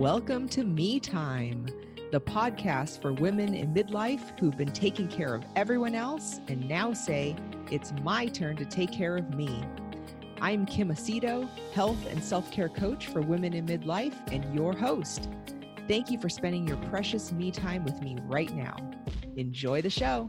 Welcome to Me Time, the podcast for women in midlife who've been taking care of everyone else and now say, it's my turn to take care of me. I'm Kim Aceto, health and self-care coach for women in midlife and your host. Thank you for spending your precious me time with me right now. Enjoy the show.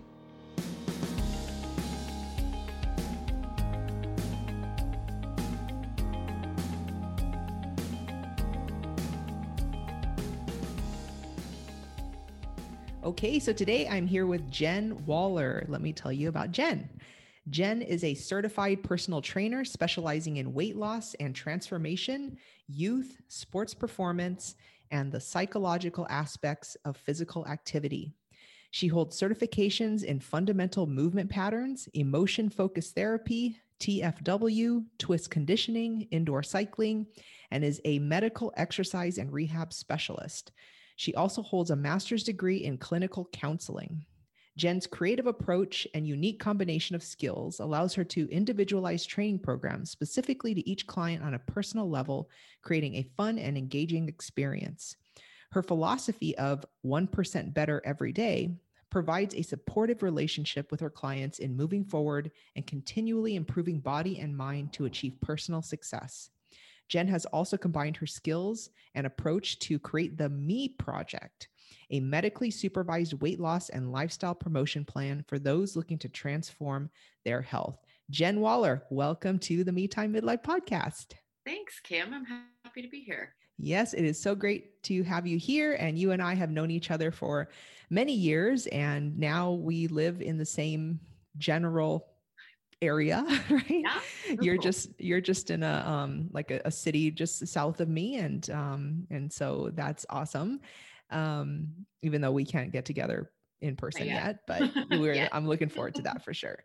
Okay, so today I'm here with Jen Waller. Let me tell you about Jen. Jen is a certified personal trainer specializing in weight loss and transformation, youth, sports performance, and the psychological aspects of physical activity. She holds certifications in fundamental movement patterns, emotion-focused therapy, TFW, twist conditioning, indoor cycling, and is a medical exercise and rehab specialist. She also holds a master's degree in clinical counseling. Jen's creative approach and unique combination of skills allows her to individualize training programs specifically to each client on a personal level, creating a fun and engaging experience. Her philosophy of 1% better every day provides a supportive relationship with her clients in moving forward and continually improving body and mind to achieve personal success. Jen has also combined her skills and approach to create the Me Project, a medically supervised weight loss and lifestyle promotion plan for those looking to transform their health. Jen Waller, welcome to the Me Time Midlife podcast. Thanks, Kim. I'm happy to be here. Yes, it is so great to have you here. And you and I have known each other for many years, and now we live in the same general area, right? Yeah, you're just in a city just south of me, and so that's awesome. Even though we can't get together in person yet, but I'm looking forward to that for sure.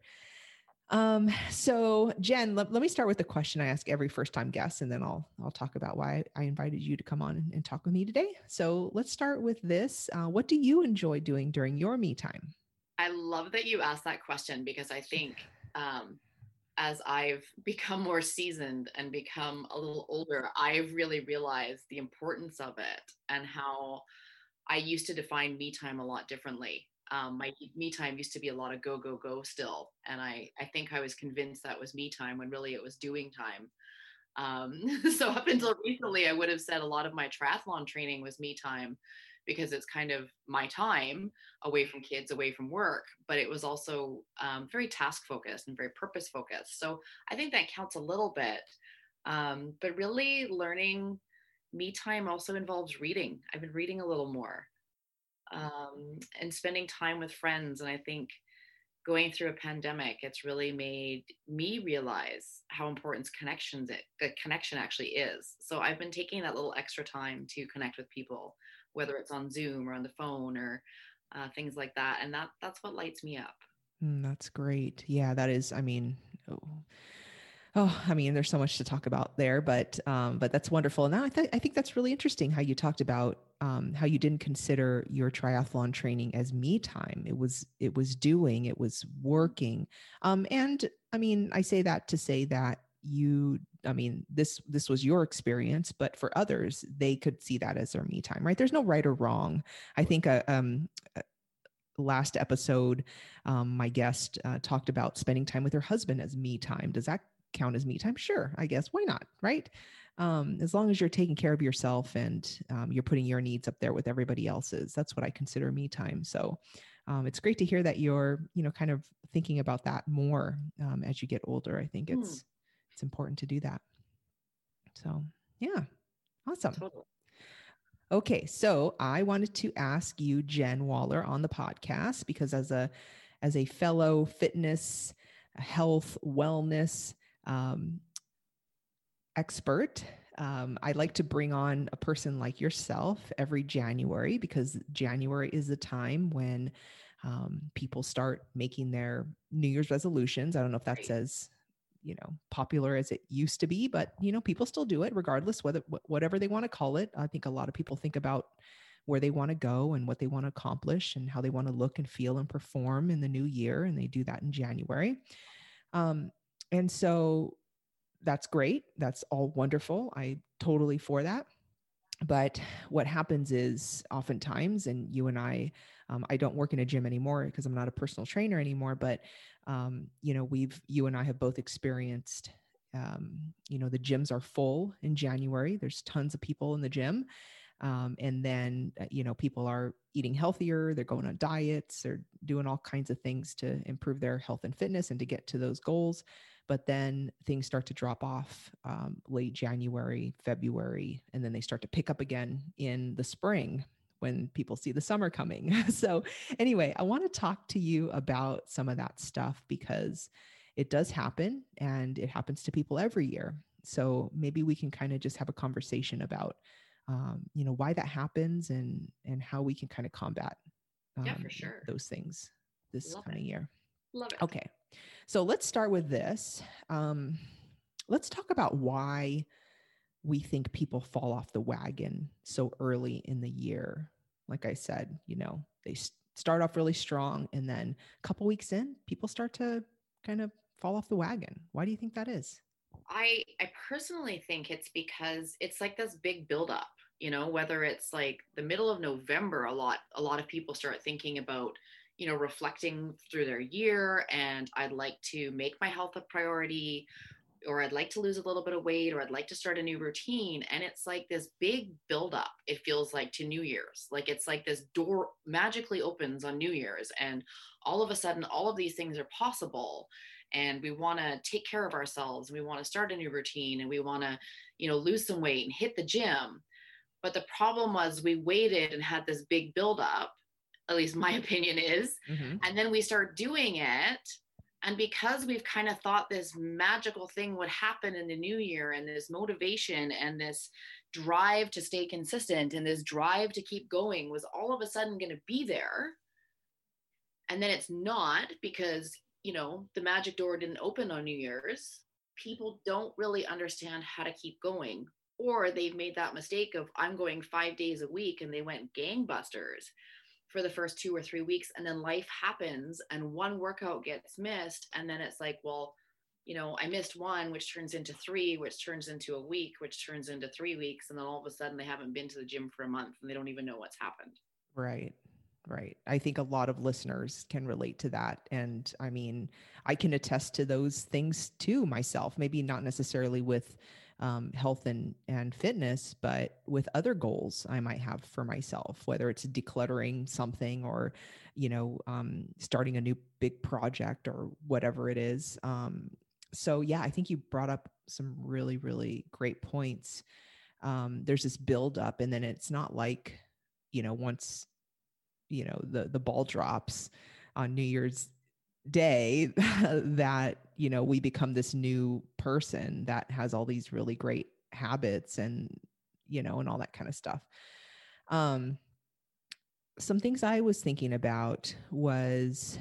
So Jen, let me start with the question I ask every first time guest, and then I'll talk about why I invited you to come on and talk with me today. So let's start with this. What do you enjoy doing during your me time? I love that you asked that question because I think as I've become more seasoned and become a little older, I've really realized the importance of it and how I used to define me time a lot differently. My me time used to be a lot of go, go, go still. And I think I was convinced that was me time when really it was doing time. So up until recently, I would have said a lot of my triathlon training was me time because it's kind of my time away from kids, away from work, but it was also very task focused and very purpose focused. So I think that counts a little bit. But really learning me time also involves reading. I've been reading a little more and spending time with friends. And I think going through a pandemic, it's really made me realize how important the connection actually is. So I've been taking that little extra time to connect with people, whether it's on Zoom or on the phone or things like that. And that's what lights me up. That's great. Yeah, that is, there's so much to talk about there, but that's wonderful. And I think that's really interesting how you talked about how you didn't consider your triathlon training as me time. It was working. And I mean, I say that to say that this was your experience, but for others, they could see that as their me time, right? There's no right or wrong. I think last episode, my guest talked about spending time with her husband as me time. Does that count as me time? Sure, I guess. Why not? Right? As long as you're taking care of yourself and you're putting your needs up there with everybody else's, that's what I consider me time. So it's great to hear that you're, kind of thinking about that more as you get older. I think it's important to do that. So yeah, awesome. Totally. Okay, so I wanted to ask you, Jen Waller, on the podcast because as a fellow fitness, health, wellness expert, I like to bring on a person like yourself every January because January is the time when people start making their New Year's resolutions. I don't know if that's as popular as it used to be, but people still do it regardless, whatever they want to call it. I think a lot of people think about where they want to go and what they want to accomplish and how they want to look and feel and perform in the new year. And they do that in January. And so that's great. That's all wonderful. I totally for that. But what happens is oftentimes, and you and I don't work in a gym anymore because I'm not a personal trainer anymore, but you and I have both experienced, the gyms are full in January. There's tons of people in the gym. And then, people are eating healthier, they're going on diets, they're doing all kinds of things to improve their health and fitness and to get to those goals. But then things start to drop off late January, February, and then they start to pick up again in the spring when people see the summer coming. So, anyway, I want to talk to you about some of that stuff because it does happen and it happens to people every year. So, maybe we can kind of just have a conversation about why that happens and how we can kind of combat Yeah, for sure. those things this Love coming it. year. Love it. Okay. So let's start with this. Let's talk about why we think people fall off the wagon so early in the year. Like I said, they start off really strong and then a couple weeks in, people start to kind of fall off the wagon. Why do you think that is? I personally think it's because it's like this big buildup, whether it's like the middle of November, a lot of people start thinking about, reflecting through their year, and I'd like to make my health a priority, or I'd like to lose a little bit of weight, or I'd like to start a new routine. And it's like this big buildup, it feels like, to New Year's. Like it's like this door magically opens on New Year's, and all of a sudden, all of these things are possible. And we want to take care of ourselves. We want to start a new routine, and we want to, lose some weight and hit the gym. But the problem was we waited and had this big buildup, at least my opinion is. Mm-hmm. And then we start doing it, and because we've kind of thought this magical thing would happen in the new year, and this motivation and this drive to stay consistent and this drive to keep going was all of a sudden going to be there. And then it's not, because, the magic door didn't open on New Year's. People don't really understand how to keep going. Or they've made that mistake of, I'm going 5 days a week, and they went gangbusters for the first 2 or 3 weeks, and then life happens and one workout gets missed, and then it's like, well, I missed one, which turns into three, which turns into a week, which turns into 3 weeks, and then all of a sudden they haven't been to the gym for a month and they don't even know what's happened. Right. Right. I think a lot of listeners can relate to that. And I mean, I can attest to those things too myself, maybe not necessarily with health and fitness, but with other goals I might have for myself, whether it's decluttering something or, starting a new big project or whatever it is. So yeah, I think you brought up some really, really great points. There's this build up, and then it's not like, once the ball drops on New Year's Day that we become this new person that has all these really great habits and and all that kind of stuff. Some things I was thinking about was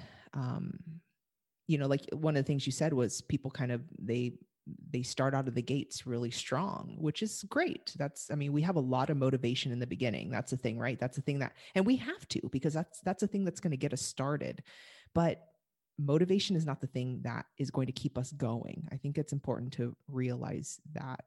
like one of the things you said was people kind of they start out of the gates really strong, which is great. We have a lot of motivation in the beginning. That's the thing, right? That's the thing and we have to, because that's the thing that's going to get us started. But motivation is not the thing that is going to keep us going. I think it's important to realize that.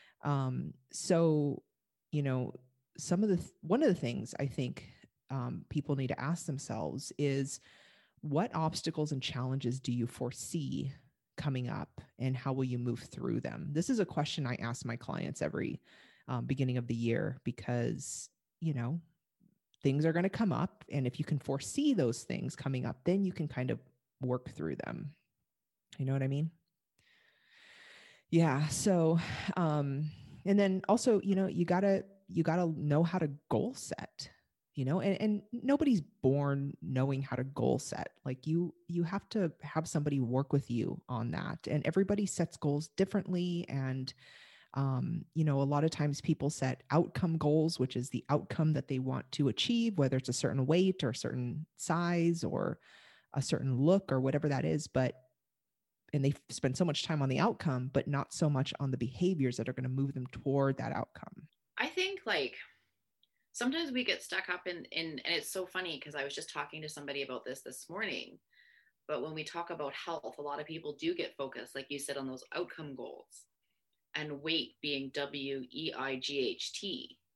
So, one of the things I think people need to ask themselves is, what obstacles and challenges do you foresee coming up, and how will you move through them? This is a question I ask my clients every beginning of the year, because, things are going to come up. And if you can foresee those things coming up, then you can kind of work through them. You know what I mean? Yeah. So, and then also, you gotta know how to goal set, and nobody's born knowing how to goal set. Like you have to have somebody work with you on that, and everybody sets goals differently. And, a lot of times people set outcome goals, which is the outcome that they want to achieve, whether it's a certain weight or a certain size or a certain look or whatever that is. And they spend so much time on the outcome, but not so much on the behaviors that are going to move them toward that outcome. I think like sometimes we get stuck up in and it's so funny because I was just talking to somebody about this morning. But when we talk about health, a lot of people do get focused, like you said, on those outcome goals, and weight being WEIGHT.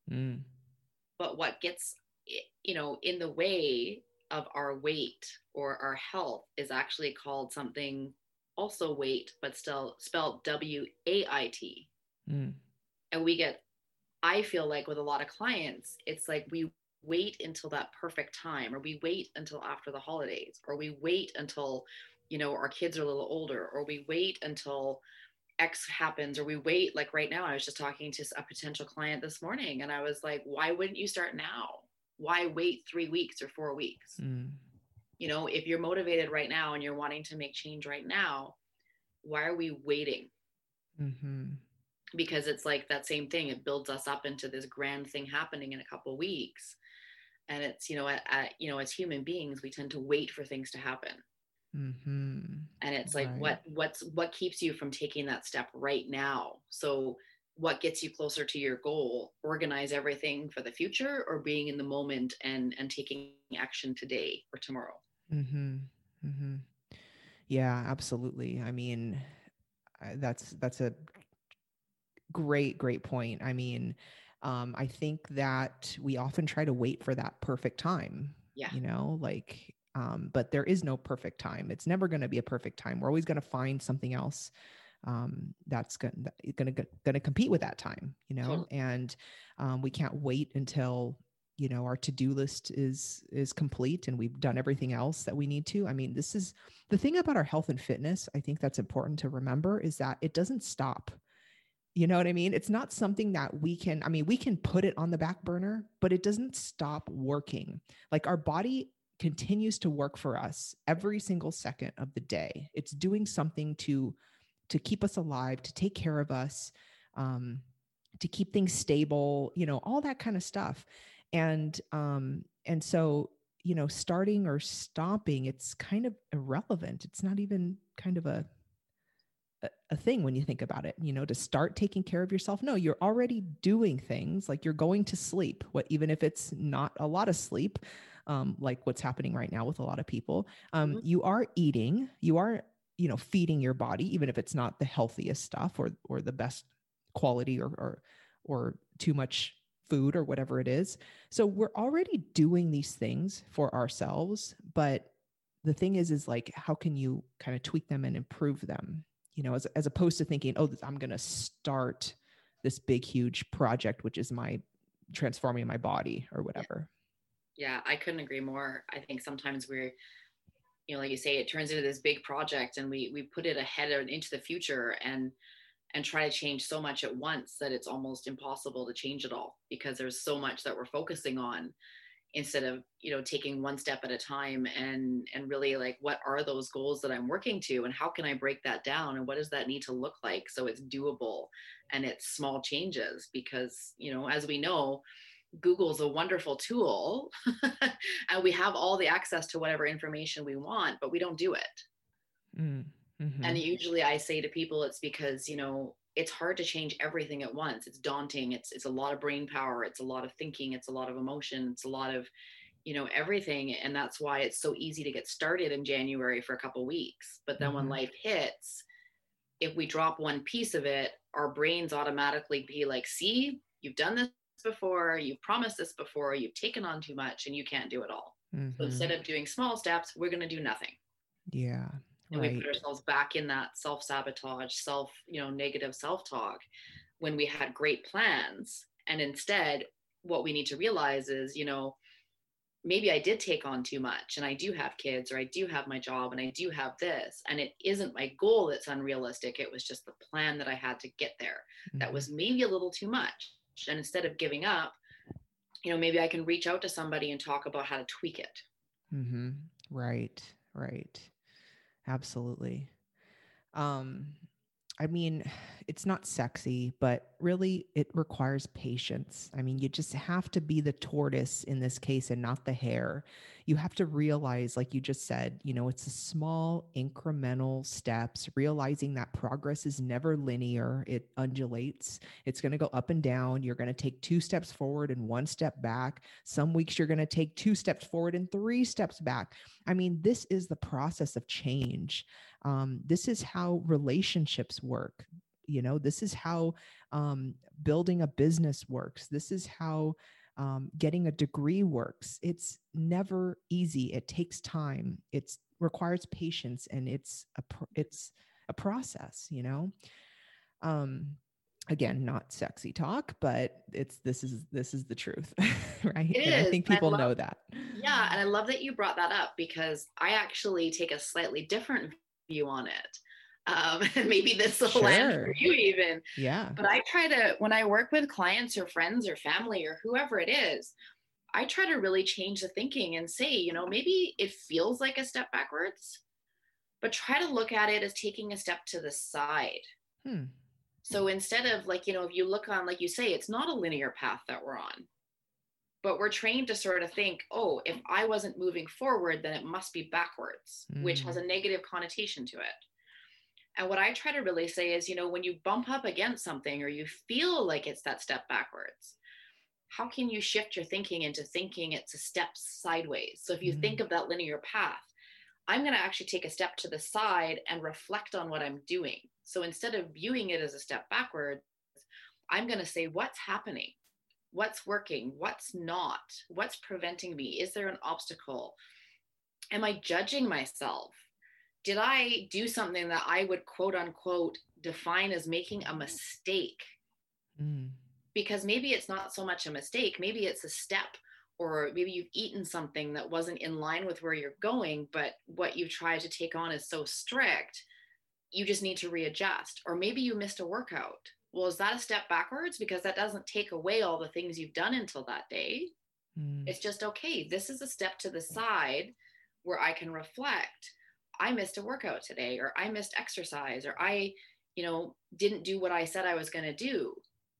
Mm. But what gets, in the way of our weight or our health is actually called something also weight, but still spelled WAIT. Mm. And I feel like with a lot of clients, it's like we wait until that perfect time, or we wait until after the holidays, or we wait until, our kids are a little older, or we wait until X happens, or we wait. Like right now, I was just talking to a potential client this morning, and I was like, why wouldn't you start now? Why wait 3 weeks or 4 weeks? Mm. If you're motivated right now and you're wanting to make change right now, why are we waiting? Mm-hmm. Because it's like that same thing. It builds us up into this grand thing happening in a couple of weeks. And it's, as human beings, we tend to wait for things to happen. Mm-hmm. And it's like, Right. what keeps you from taking that step right now? So what gets you closer to your goal? Organize everything for the future, or being in the moment and taking action today or tomorrow? Mm-hmm. Mm-hmm. Yeah, absolutely. I mean, that's a great point. I mean, I think that we often try to wait for that perfect time, Yeah. like, but there is no perfect time. It's never going to be a perfect time. We're always going to find something else that's going to compete with that time, Totally. and we can't wait until our to-do list is complete and we've done everything else that we need to. I mean, this is the thing about our health and fitness. I think that's important to remember, is that it doesn't stop. You know what I mean? It's not something that we can put it on the back burner, but it doesn't stop working. Like, our body continues to work for us every single second of the day. It's doing something to keep us alive, to take care of us, um, to keep things stable, all that kind of stuff. And so, starting or stopping, it's kind of irrelevant. It's not even kind of a thing when you think about it, to start taking care of yourself. No, you're already doing things, like you're going to sleep, even if it's not a lot of sleep, like what's happening right now with a lot of people. Mm-hmm. You are eating, you are, feeding your body, even if it's not the healthiest stuff or the best quality or too much food or whatever it is. So we're already doing these things for ourselves, but the thing is like, how can you kind of tweak them and improve them? As opposed to thinking, oh, I'm going to start this big, huge project, which is my transforming my body or Yeah. whatever. Yeah, I couldn't agree more. I think sometimes we're, like you say, it turns into this big project, and we put it ahead and into the future, and try to change so much at once that it's almost impossible to change it all, because there's so much that we're focusing on, instead of, taking one step at a time, and really, like, what are those goals that I'm working to, and how can I break that down, and what does that need to look like so it's doable, and it's small changes. Because, as we know, Google's a wonderful tool, and we have all the access to whatever information we want, but we don't do it. Mm-hmm. And usually I say to people, it's because, it's hard to change everything at once. It's daunting. It's a lot of brain power. It's a lot of thinking. It's a lot of emotion. It's a lot of, everything. And that's why it's so easy to get started in January for a couple of weeks. But then when Mm-hmm. life hits, if we drop one piece of it, our brains automatically be like, see, you've done this before, you've promised this before, you've taken on too much, and you can't do it all. So Mm-hmm. instead of doing small steps, we're going to do nothing. Yeah. And we put Right. ourselves back in that self-sabotage, negative self-talk, when we had great plans. And instead, what we need to realize is, maybe I did take on too much, and I do have kids, or I do have my job, and I do have this, and it isn't my goal that's unrealistic. It was just the plan that I had to get there that Mm-hmm. was maybe a little too much. And instead of giving up, maybe I can reach out to somebody and talk about how to tweak it. Mm-hmm. Right. Right. Absolutely. Um, I mean, it's not sexy, but really it requires patience. I mean, you just have to be the tortoise in this case and not the hare. You have to realize, like you just said, it's a small incremental steps, realizing that progress is never linear. It undulates. It's going to go up and down. You're going to take 2 steps forward and 1 step back. Some weeks you're going to take 2 steps forward and 3 steps back. I mean, this is the process of change. This is how relationships work. This is how building a business works. This is how getting a degree works. It's never easy. It takes time. It requires patience, and it's a process, um, again, not sexy talk, but this is the truth, right? It And I is. think people know that. Yeah. And I love that you brought that up, because I actually take a slightly different view on it. And maybe this will land for you even. Yeah. But I try to, when I work with clients or friends or family or whoever it is, I try to really change the thinking and say, maybe it feels like a step backwards, but try to look at it as taking a step to the side. So instead of if you look on, like you say, it's not a linear path that we're on, but we're trained to sort of think, oh, if I wasn't moving forward, then it must be backwards, which has a negative connotation to it. And what I try to really say is, when you bump up against something or you feel like it's that step backwards, how can you shift your thinking into thinking it's a step sideways? So if you think of that linear path, I'm going to actually take a step to the side and reflect on what I'm doing. So instead of viewing it as a step backwards, I'm going to say, what's happening? What's working? What's not? What's preventing me? Is there an obstacle? Am I judging myself? Did I do something that I would quote unquote define as making a mistake? Because maybe it's not so much a mistake. Maybe it's a step, or maybe you've eaten something that wasn't in line with where you're going, but what you tried to take on is so strict, you just need to readjust. Or maybe you missed a workout. Well, is that a step backwards? Because that doesn't take away all the things you've done until that day. It's just, okay, this is a step to the side where I can reflect. I missed a workout today, or I missed exercise, or I, didn't do what I said I was going to do.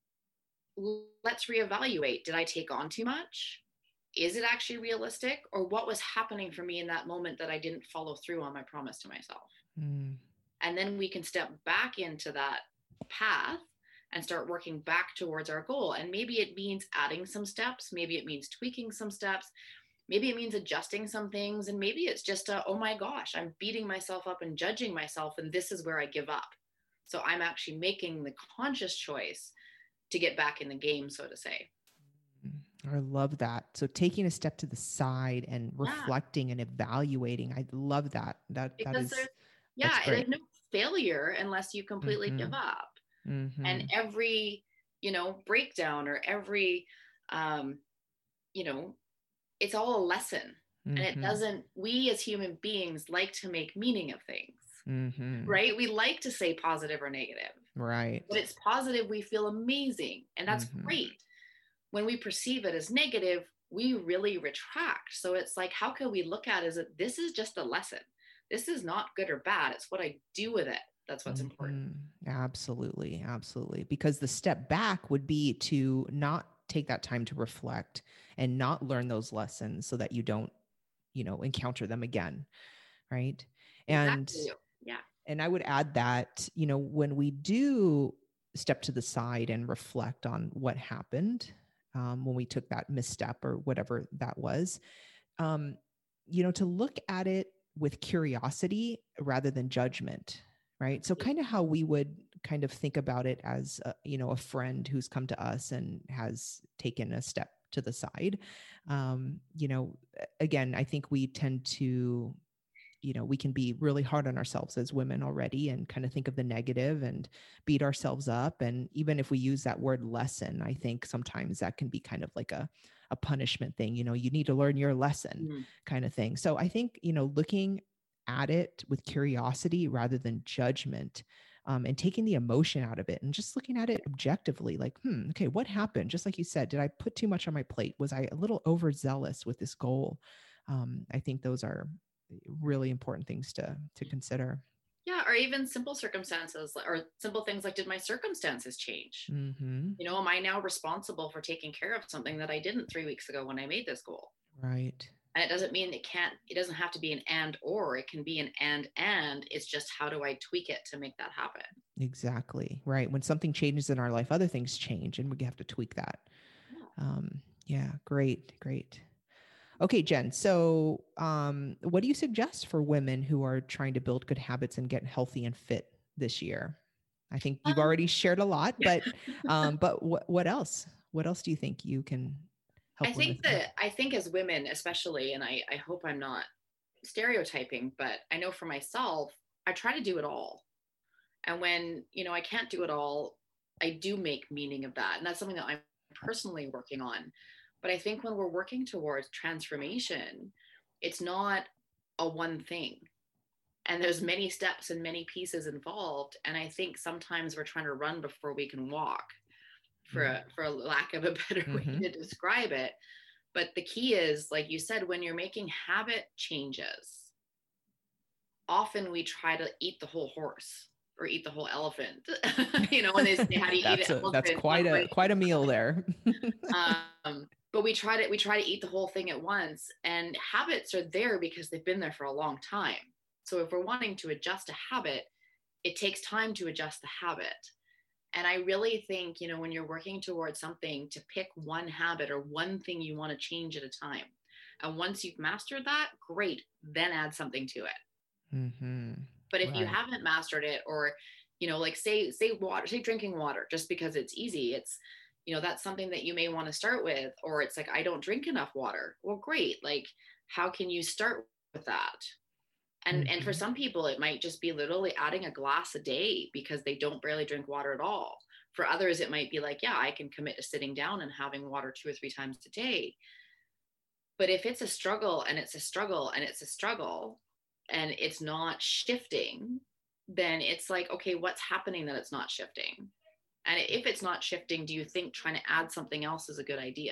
Let's reevaluate. Did I take on too much? Is it actually realistic? Or what was happening for me in that moment that I didn't follow through on my promise to myself? And then we can step back into that path and start working back towards our goal. And maybe it means adding some steps. Maybe it means tweaking some steps. Maybe it means adjusting some things. And maybe it's just oh my gosh, I'm beating myself up and judging myself, and this is where I give up. So I'm actually making the conscious choice to get back in the game, so to say. I love that. So taking a step to the side and reflecting and evaluating. I love that. Because there's no failure unless you completely give up. And every, breakdown, or every, it's all a lesson. And it doesn't, we as human beings like to make meaning of things, right? We like to say positive or negative. Right. But it's positive, we feel amazing. And that's great. When we perceive it as negative, we really retract. So it's like, how can we look at it as this is just a lesson? This is not good or bad. It's what I do with it. That's what's important. Absolutely. Absolutely. Because the step back would be to not take that time to reflect and not learn those lessons so that you don't, encounter them again. Right. Exactly. And I would add that, when we do step to the side and reflect on what happened, when we took that misstep or whatever that was, to look at it with curiosity rather than judgment, right? So kind of how we would kind of think about it as, a friend who's come to us and has taken a step to the side. Again, I think we tend to, we can be really hard on ourselves as women already and kind of think of the negative and beat ourselves up. And even if we use that word lesson, I think sometimes that can be kind of like a punishment thing. You need to learn your lesson kind of thing. So I think, looking at it with curiosity rather than judgment, and taking the emotion out of it and just looking at it objectively, like, okay, what happened? Just like you said, did I put too much on my plate? Was I a little overzealous with this goal? I think those are really important things to consider. Yeah. Or even simple circumstances, or simple things like, did my circumstances change? Am I now responsible for taking care of something that I didn't 3 weeks ago when I made this goal? Right. And it doesn't mean it doesn't have to be an and, or it can be an and it's just, how do I tweak it to make that happen? Exactly. Right. When something changes in our life, other things change, and we have to tweak that. Great. Okay, Jen. So, what do you suggest for women who are trying to build good habits and get healthy and fit this year? I think you've already shared a lot, but what else? What else do you think you can help women with? I think as women, especially, and I hope I'm not stereotyping, but I know for myself, I try to do it all. And when, I can't do it all, I do make meaning of that. And that's something that I'm personally working on. But I think when we're working towards transformation, it's not a one thing. And there's many steps and many pieces involved. And I think sometimes we're trying to run before we can walk, for a lack of a better way to describe it. But the key is, like you said, when you're making habit changes, often we try to eat the whole horse or eat the whole elephant. When they say how do you eat it? That's quite a meal there. But we try to eat the whole thing at once, and habits are there because they've been there for a long time. So if we're wanting to adjust a habit, it takes time to adjust the habit. And I really think, when you're working towards something, to pick one habit or one thing you want to change at a time. And once you've mastered that, great, then add something to it. But if you haven't mastered it, or, like say drinking water, just because it's easy, it's, that's something that you may want to start with. Or it's like, I don't drink enough water. Well, great. Like, how can you start with that? And for some people, it might just be literally adding a glass a day because they don't barely drink water at all. For others, it might be like, yeah, I can commit to sitting down and having water 2 or 3 times a day. But if it's a struggle and it's a struggle and it's a struggle and it's not shifting, then it's like, okay, what's happening that it's not shifting? And if it's not shifting, do you think trying to add something else is a good idea?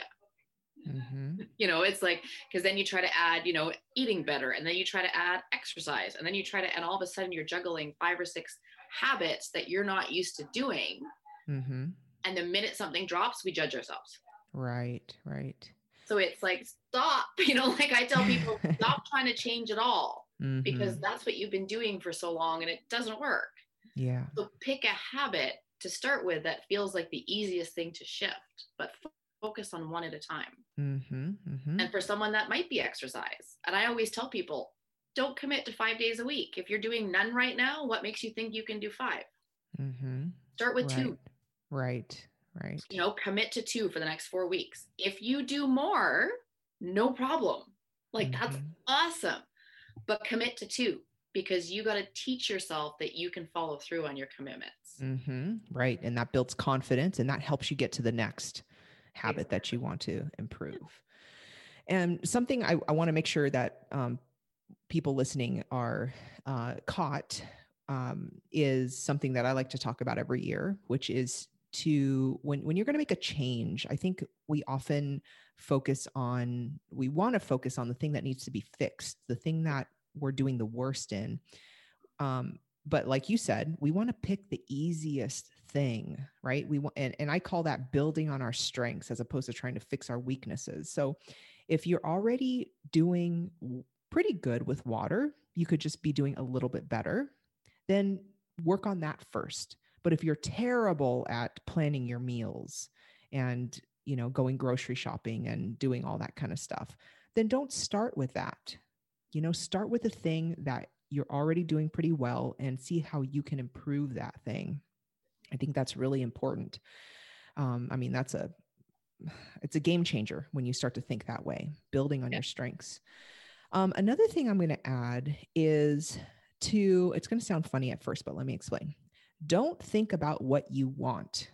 It's like, because then you try to add, eating better, and then you try to add exercise, and then you try to, and all of a sudden you're juggling 5 or 6 habits that you're not used to doing. And the minute something drops, we judge ourselves. Right. So it's like, stop, like I tell people, stop trying to change it all, because that's what you've been doing for so long and it doesn't work. Yeah. So pick a habit to start with that feels like the easiest thing to shift, but focus on one at a time. And for someone that might be exercise. And I always tell people, don't commit to 5 days a week. If you're doing none right now, what makes you think you can do 5? Start with 2. Right. Commit to 2 for the next 4 weeks. If you do more, no problem. Like that's awesome. But commit to 2, because you got to teach yourself that you can follow through on your commitments. Right. And that builds confidence, and that helps you get to the next habit that you want to improve. And something I want to make sure that people listening are caught is something that I like to talk about every year, which is when you're going to make a change, I think we often want to focus on the thing that needs to be fixed, the thing that we're doing the worst in. But like you said, we want to pick the easiest thing, right? And I call that building on our strengths as opposed to trying to fix our weaknesses. So if you're already doing pretty good with water, you could just be doing a little bit better, then work on that first. But if you're terrible at planning your meals and, going grocery shopping and doing all that kind of stuff, then don't start with that. Start with the thing that you're already doing pretty well and see how you can improve that thing. I think that's really important. It's a game changer when you start to think that way, building on your strengths. Another thing I'm going to add is it's going to sound funny at first, but let me explain. Don't think about what you want.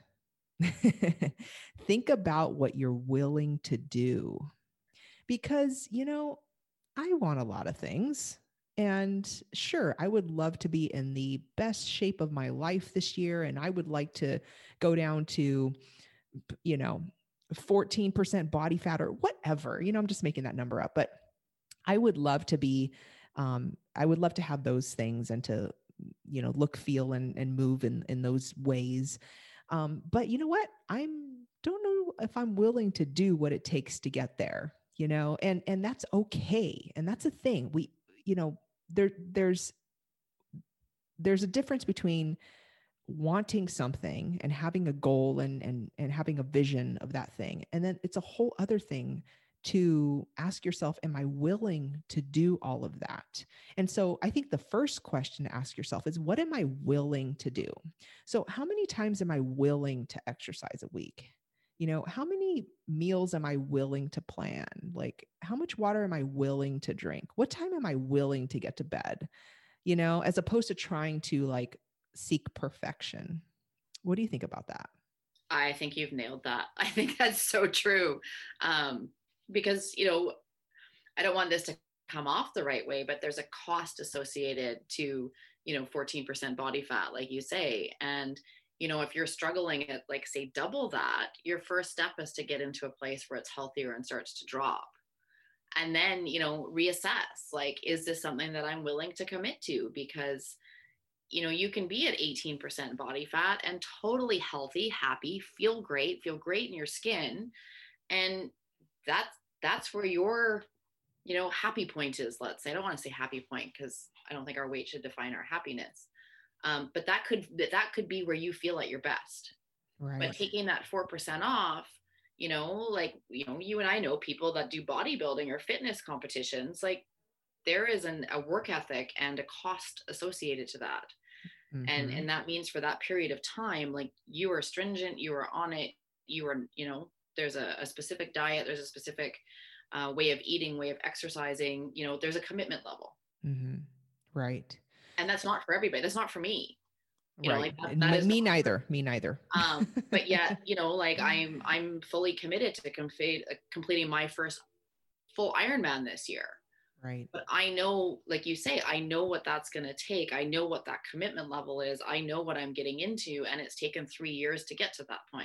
Think about what you're willing to do. Because, I want a lot of things. And sure, I would love to be in the best shape of my life this year. And I would like to go down to, 14% body fat or whatever, I'm just making that number up, but I would love to have those things and to, look, feel, and move in those ways. But you know what? Don't know if I'm willing to do what it takes to get there, and that's okay. And that's a thing. There's a difference between wanting something and having a goal and having a vision of that thing. And then it's a whole other thing to ask yourself, am I willing to do all of that? And so I think the first question to ask yourself is, what am I willing to do? So how many times am I willing to exercise a week? How many meals am I willing to plan? Like, how much water am I willing to drink? What time am I willing to get to bed? As opposed to trying to like seek perfection. What do you think about that? I think you've nailed that. I think that's so true. Because, I don't want this to come off the right way, but there's a cost associated to, 14% body fat, like you say. And, if you're struggling at like, say, double that, your first step is to get into a place where it's healthier and starts to drop. And then, reassess, like, is this something that I'm willing to commit to? Because you can be at 18% body fat and totally healthy, happy, feel great in your skin. And that's where your, happy point is, let's say. I don't want to say happy point because I don't think our weight should define our happiness. But that could be where you feel at your best. Right. But taking that 4% off, you and I know people that do bodybuilding or fitness competitions, like there is a work ethic and a cost associated to that. Mm-hmm. And that means for that period of time, like you are stringent, you are on it, you are, there's a specific diet, there's a specific way of eating, way of exercising, there's a commitment level. Mm-hmm. Right. And that's not for everybody. That's not for me. Right. Me neither. But yet, like I'm fully committed to completing my first full Ironman this year. Right. But I know, like you say, I know what that's going to take. I know what that commitment level is. I know what I'm getting into. And it's taken 3 years to get to that point.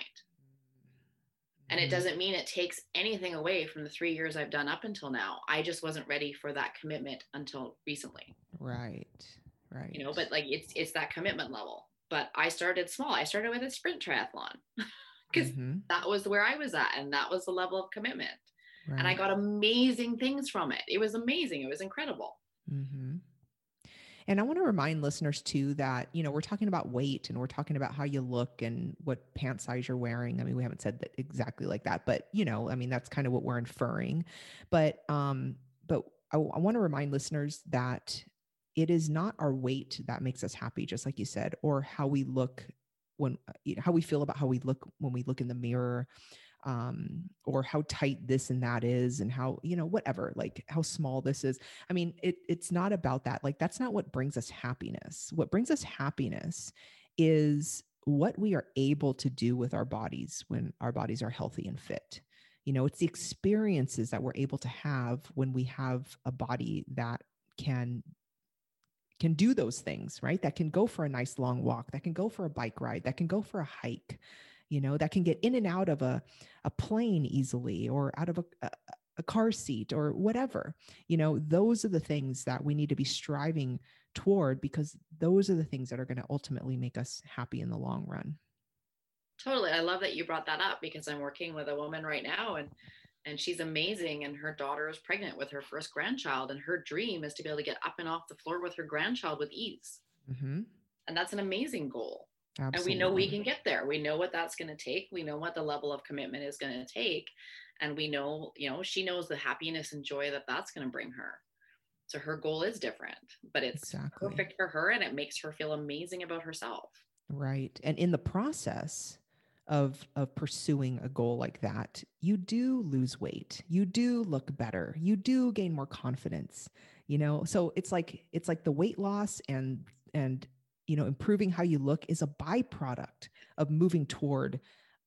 And it doesn't mean it takes anything away from the 3 years I've done up until now. I just wasn't ready for that commitment until recently. Right. Right. But like it's that commitment level. But I started small. I started with a sprint triathlon because that was where I was at. And that was the level of commitment. Right. And I got amazing things from it. It was amazing. It was incredible. Mm-hmm. And I want to remind listeners too that, we're talking about weight and we're talking about how you look and what pant size you're wearing. I mean, we haven't said that exactly like that, but that's kind of what we're inferring. But I want to remind listeners that it is not our weight that makes us happy, just like you said, or how we look how we feel about how we look when we look in the mirror. Or how tight this and that is, and how, whatever, like how small this is. I mean, it's not about that. Like, that's not what brings us happiness. What brings us happiness is what we are able to do with our bodies when our bodies are healthy and fit. It's the experiences that we're able to have when we have a body that can do those things, right? That can go for a nice long walk, that can go for a bike ride, that can go for a hike, that can get in and out of a plane easily, or out of a car seat or whatever. Those are the things that we need to be striving toward, because those are the things that are going to ultimately make us happy in the long run. Totally. I love that you brought that up, because I'm working with a woman right now and she's amazing. And her daughter is pregnant with her first grandchild. And her dream is to be able to get up and off the floor with her grandchild with ease. Mm-hmm. And that's an amazing goal. Absolutely. And we know we can get there. We know what that's going to take. We know what the level of commitment is going to take. And we know, she knows the happiness and joy that that's going to bring her. So her goal is different, but it's perfect for her, and it makes her feel amazing about herself. Right. And in the process of pursuing a goal like that, you do lose weight. You do look better. You do gain more confidence, so it's like the weight loss and improving how you look is a byproduct of moving toward,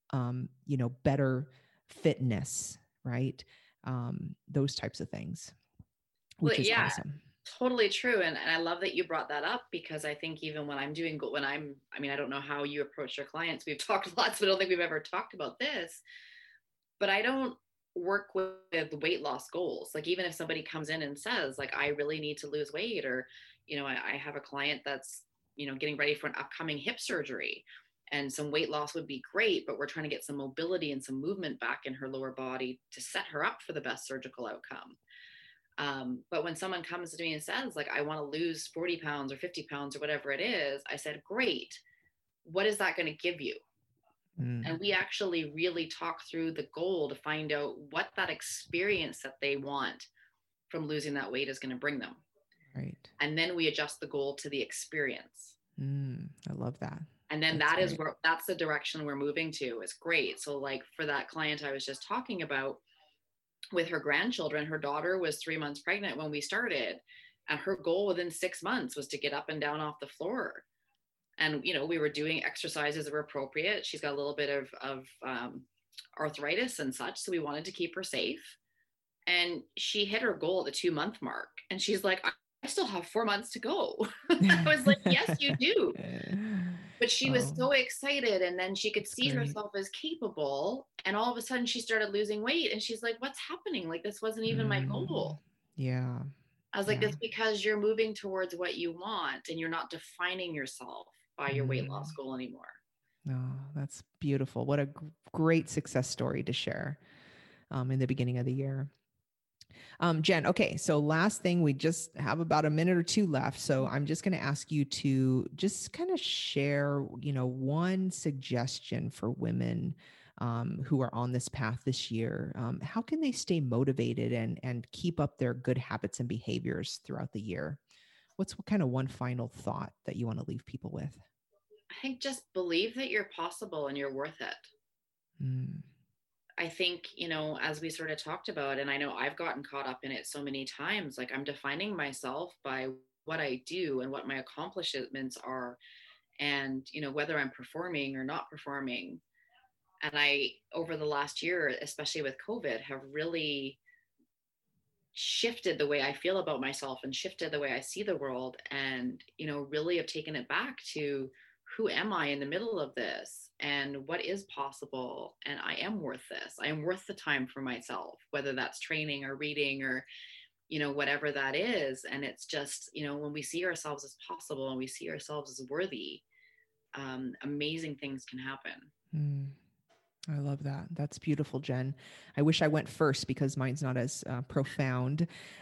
better fitness, right? Those types of things, which is awesome. Totally true. And I love that you brought that up, because I think even when I'm doing, I don't know how you approach your clients. We've talked lots, but I don't think we've ever talked about this, but I don't work with weight loss goals. Like, even if somebody comes in and says, like, I really need to lose weight, or, I have a client that's, getting ready for an upcoming hip surgery, and some weight loss would be great, but we're trying to get some mobility and some movement back in her lower body to set her up for the best surgical outcome. But when someone comes to me and says, like, I want to lose 40 pounds or 50 pounds or whatever it is, I said, great. What is that going to give you? And we actually really talk through the goal to find out what that experience that they want from losing that weight is going to bring them. Right. And then we adjust the goal to the experience. I love that. And then that's the direction we're moving to. Is great. So like for that client I was just talking about with her grandchildren, her daughter was 3 months pregnant when we started, and her goal within 6 months was to get up and down off the floor. And, you know, we were doing exercises that were appropriate. She's got a little bit of arthritis and such. So we wanted to keep her safe. And she hit her goal at the 2-month mark. And she's like, I still have 4 months to go. I was like, yes, you do. But she was so excited. And then she could see herself as capable. And all of a sudden she started losing weight. And she's like, what's happening? Like, this wasn't even my goal. Yeah. I was like, that's because you're moving towards what you want and you're not defining yourself by your weight loss goal anymore. Oh, that's beautiful. What a great success story to share in the beginning of the year. Jen, okay, so last thing, we just have about a minute or two left. So I'm just going to ask you to just kind of share, you know, one suggestion for women who are on this path this year. How can they stay motivated and keep up their good habits and behaviors throughout the year? What's kind of one final thought that you want to leave people with? I think just believe that you're possible and you're worth it. I think, you know, as we sort of talked about, and I know I've gotten caught up in it so many times, like I'm defining myself by what I do and what my accomplishments are, and, you know, whether I'm performing or not performing. And I, over the last year, especially with COVID, have really shifted the way I feel about myself and shifted the way I see the world, and, you know, really have taken it back to who am I in the middle of this and what is possible. And I am worth this. I am worth the time for myself, whether that's training or reading or, you know, whatever that is. And it's just, you know, when we see ourselves as possible and we see ourselves as worthy, amazing things can happen. I love that. That's beautiful, Jen. I wish I went first because mine's not as profound,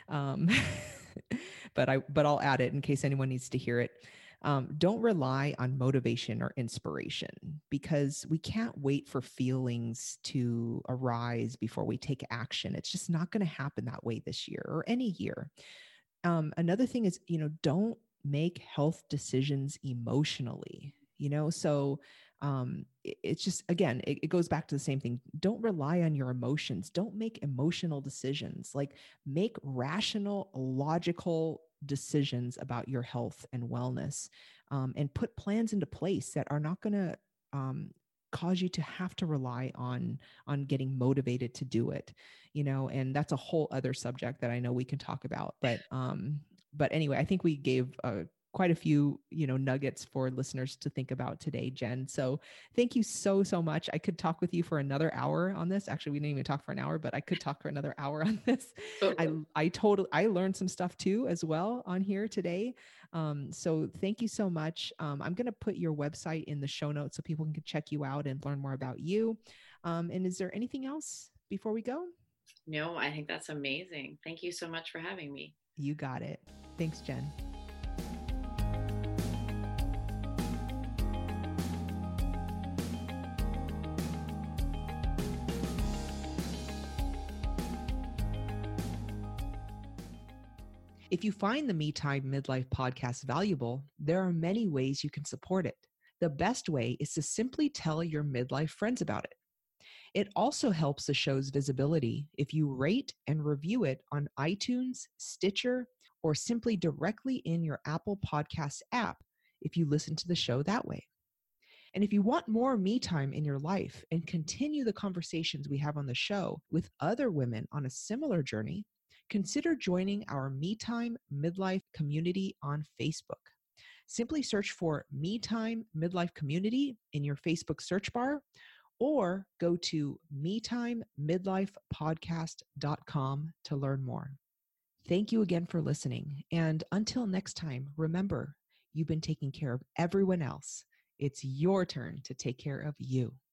but I'll add it in case anyone needs to hear it. Don't rely on motivation or inspiration, because we can't wait for feelings to arise before we take action. It's just not going to happen that way this year or any year. Another thing is, you know, don't make health decisions emotionally, you know, so it's just, again, it goes back to the same thing. Don't rely on your emotions. Don't make emotional decisions. Like, make rational, logical decisions about your health and wellness, and put plans into place that are not going to cause you to have to rely on getting motivated to do it, you know. And that's a whole other subject that I know we can talk about. But anyway, I think we gave quite a few, you know, nuggets for listeners to think about today, Jen. So thank you so much. I could talk with you for another hour on this. Actually, we didn't even talk for an hour, but I could talk for another hour on this. I learned some stuff too as well on here today. So thank you so much. I'm going to put your website in the show notes so people can check you out and learn more about you. And is there anything else before we go? No, I think that's amazing. Thank you so much for having me. You got it. Thanks, Jen. If you find the Me Time Midlife podcast valuable, there are many ways you can support it. The best way is to simply tell your midlife friends about it. It also helps the show's visibility if you rate and review it on iTunes, Stitcher, or simply directly in your Apple Podcasts app if you listen to the show that way. And if you want more me time in your life and continue the conversations we have on the show with other women on a similar journey, consider joining our Me Time Midlife community on Facebook. Simply search for Me Time Midlife Community in your Facebook search bar, or go to metimemidlifepodcast.com to learn more. Thank you again for listening. And until next time, remember, you've been taking care of everyone else. It's your turn to take care of you.